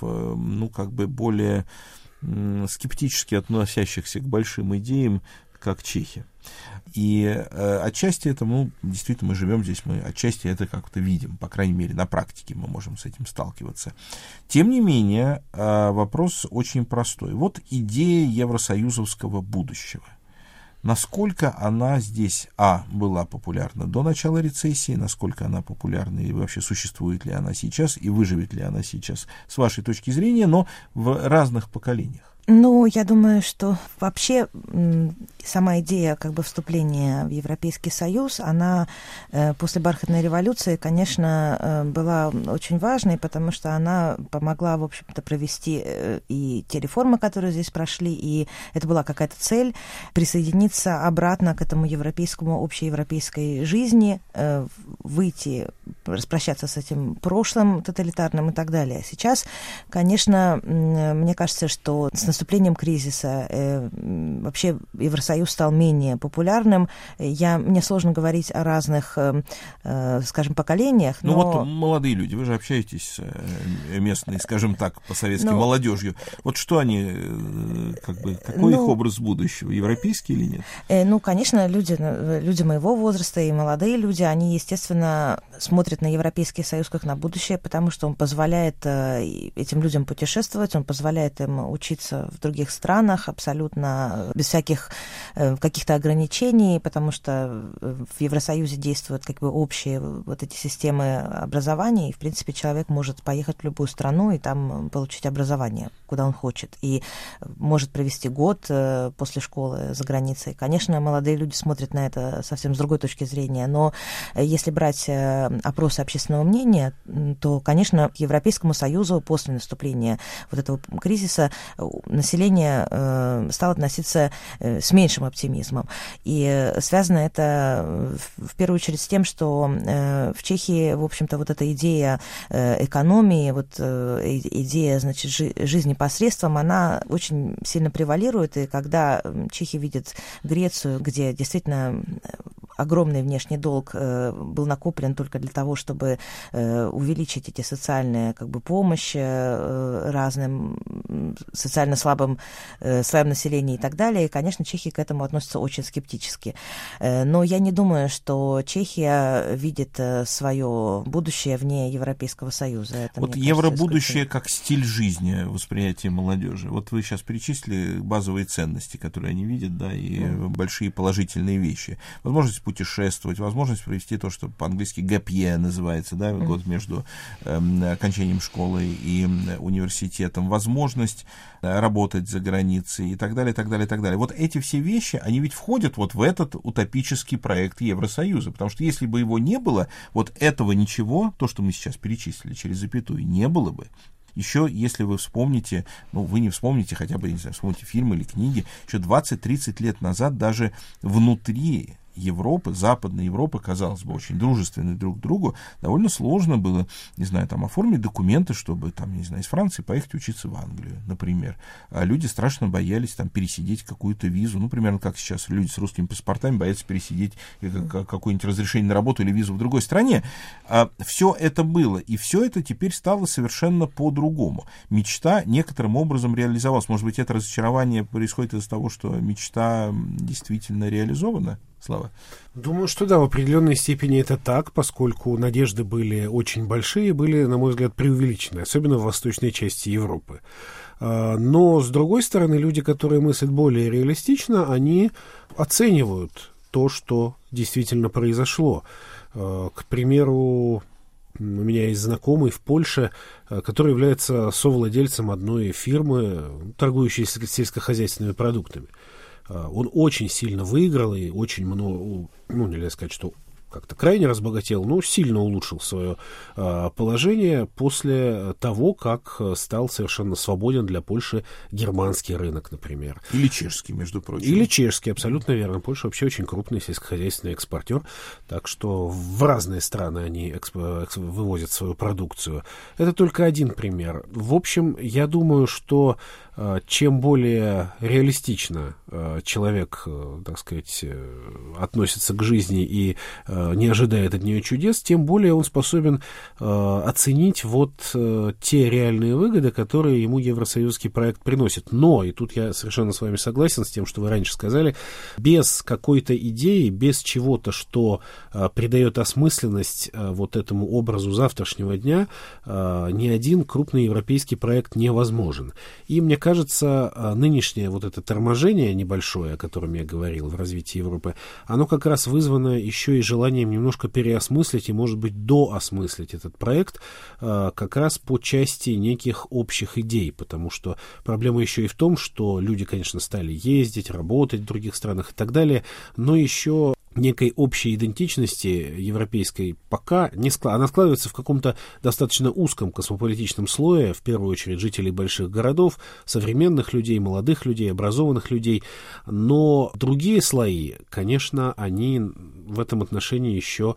более скептически относящихся к большим идеям, как Чехия. И отчасти это, действительно, мы живем здесь, мы отчасти это как-то видим, по крайней мере, на практике мы можем с этим сталкиваться. Тем не менее, вопрос очень простой. Вот идея евросоюзовского будущего. Насколько она здесь, была популярна до начала рецессии, насколько она популярна и вообще существует ли она сейчас, и выживет ли она сейчас, с вашей точки зрения, но в разных поколениях? Я думаю, что вообще сама идея вступления в Европейский Союз, она после Бархатной революции, конечно, была очень важной, потому что она помогла, в общем-то, провести и те реформы, которые здесь прошли, и это была какая-то цель присоединиться обратно к этому общеевропейской жизни, выйти, распрощаться с этим прошлым тоталитарным и так далее. Сейчас, конечно, мне кажется, что с наступлением кризиса вообще Евросоюз стал менее популярным. Мне сложно говорить о разных, скажем, поколениях. Но... вот молодые люди, вы же общаетесь с местной, скажем так, по-советски молодежью. Вот что они, какой их образ будущего, европейский или нет? Конечно, люди моего возраста и молодые люди, они, естественно, смотрят на Европейский Союз как на будущее, потому что он позволяет этим людям путешествовать, он позволяет им учиться в других странах абсолютно без всяких каких-то ограничений, потому что в Евросоюзе действуют общие вот эти системы образования, и, в принципе, человек может поехать в любую страну и там получить образование, куда он хочет, и может провести год после школы за границей. Конечно, молодые люди смотрят на это совсем с другой точки зрения, но если брать опросы общественного мнения, то, конечно, к Европейскому Союзу после наступления вот этого кризиса население стало относиться с меньшим оптимизмом. И связано это в первую очередь с тем, что в Чехии, в общем-то, вот эта идея экономии, идея, жизни посредством, она очень сильно превалирует. И когда чехи видят Грецию, где действительно огромный внешний долг был накоплен только для того, чтобы увеличить эти социальные помощи разным социально слабым слоям населения и так далее. И, конечно, чехи к этому относятся очень скептически. Но я не думаю, что Чехия видит свое будущее вне Европейского Союза. Это, вот евробудущее как стиль жизни, восприятие молодежи. Вот вы сейчас перечислили базовые ценности, которые они видят, да, и большие положительные вещи. Возможность путешествовать, возможность провести то, что по-английски gap year называется, да, год между окончанием школы и университетом, возможность работать за границей и так далее, так далее, так далее. Вот эти все вещи, они ведь входят вот в этот утопический проект Евросоюза, потому что если бы его не было, вот этого ничего, то, что мы сейчас перечислили через запятую, не было бы. Еще, если вы вспомните, вы не вспомните, хотя бы, не знаю, вспомните фильмы или книги, еще 20-30 лет назад даже внутри Европы, Западной Европы, казалось бы, очень дружественны друг к другу, довольно сложно было, не знаю, там, оформить документы, чтобы, там, не знаю, из Франции поехать учиться в Англию, например. А люди страшно боялись там пересидеть какую-то визу, ну, примерно как сейчас люди с русскими паспортами боятся пересидеть какое-нибудь разрешение на работу или визу в другой стране. Все это было, и все это теперь стало совершенно по-другому. Мечта некоторым образом реализовалась. Может быть, это разочарование происходит из-за того, что мечта действительно реализована? Слава? Думаю, что да, в определенной степени это так, поскольку надежды были очень большие, были, на мой взгляд, преувеличены, особенно в восточной части Европы. Но, с другой стороны, люди, которые мыслят более реалистично, они оценивают то, что действительно произошло. К примеру, у меня есть знакомый в Польше, который является совладельцем одной фирмы, торгующей сельскохозяйственными продуктами. Он очень сильно выиграл и очень много, ну, нельзя сказать, что как-то крайне разбогател, но сильно улучшил свое положение после того, как стал совершенно свободен для Польши германский рынок, например. Или чешский, между прочим. Или чешский, абсолютно верно. Польша вообще очень крупный сельскохозяйственный экспортер, так что в разные страны они вывозят свою продукцию. Это только один пример. В общем, я думаю, что чем более реалистично человек, так сказать, относится к жизни и не ожидает от нее чудес, тем более он способен оценить вот те реальные выгоды, которые ему евросоюзский проект приносит. Но, и тут я совершенно с вами согласен с тем, что вы раньше сказали, без какой-то идеи, без чего-то, что придает осмысленность вот этому образу завтрашнего дня, ни один крупный европейский проект невозможен. И мне кажется, нынешнее вот это торможение небольшое, о котором я говорил в развитии Европы, оно как раз вызвано еще и желанием немножко переосмыслить и, может быть, доосмыслить этот проект как раз по части неких общих идей, потому что проблема еще и в том, что люди, конечно, стали ездить, работать в других странах и так далее, но еще некой общей идентичности европейской пока не она складывается в каком-то достаточно узком космополитичном слое, в первую очередь жителей больших городов, современных людей, молодых людей, образованных людей, но другие слои, конечно, они в этом отношении еще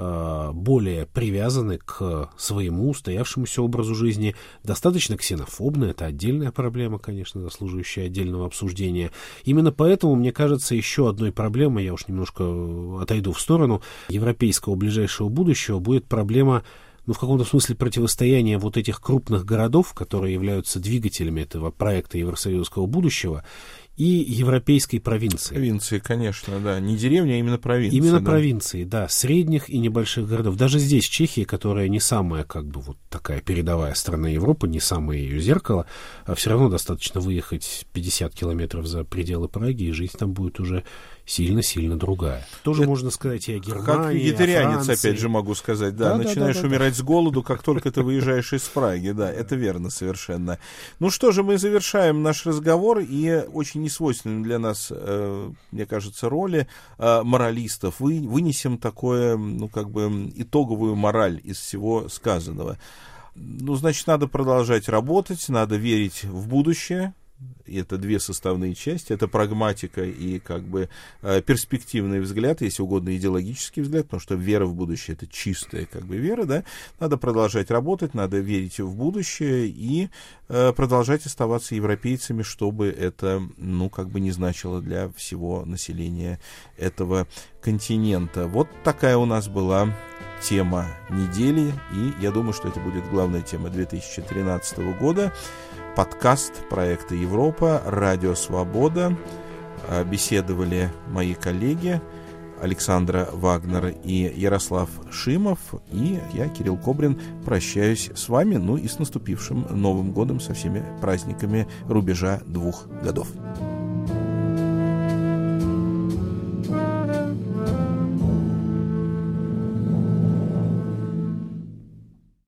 более привязаны к своему устоявшемуся образу жизни, достаточно ксенофобны, это отдельная проблема, конечно, заслуживающая отдельного обсуждения. Именно поэтому, мне кажется, еще одной проблемой, я уж немножко отойду в сторону, европейского ближайшего будущего будет проблема, ну, в каком-то смысле противостояния вот этих крупных городов, которые являются двигателями этого проекта евросоюзского будущего, и европейской провинции. Провинции, конечно, да. Не деревня, а именно провинции. Именно провинции, да. Средних и небольших городов. Даже здесь, в Чехии, которая не самая, как бы, вот такая передовая страна Европы, не самое ее зеркало, а все равно достаточно выехать 50 километров за пределы Праги, и жизнь там будет уже сильно-сильно другая. Тоже это можно сказать и о Германии, как вегетарианец, о Франции. Опять же, могу сказать, да, начинаешь умирать с голоду, как только ты выезжаешь из Праги, да, это верно совершенно. Ну что же, мы завершаем наш разговор, и очень несвойственной для нас, мне кажется, роли моралистов вынесем такое, ну, как бы, итоговую мораль из всего сказанного. Ну, значит, надо продолжать работать, надо верить в будущее. И это две составные части, это прагматика и, как бы, перспективный взгляд, если угодно, идеологический взгляд, потому что вера в будущее — это чистая, как бы, вера, да, надо продолжать работать, надо верить в будущее и продолжать оставаться европейцами, чтобы это, ну, как бы, не значило для всего населения этого континента. Вот такая у нас была тема недели, и я думаю, что это будет главная тема 2013 года. Подкаст проекта Европа, Радио Свобода. Беседовали мои коллеги Александра Вагнер и Ярослав Шимов. И я, Кирилл Кобрин, прощаюсь с вами. Ну и с наступившим Новым годом, со всеми праздниками рубежа 2 годов.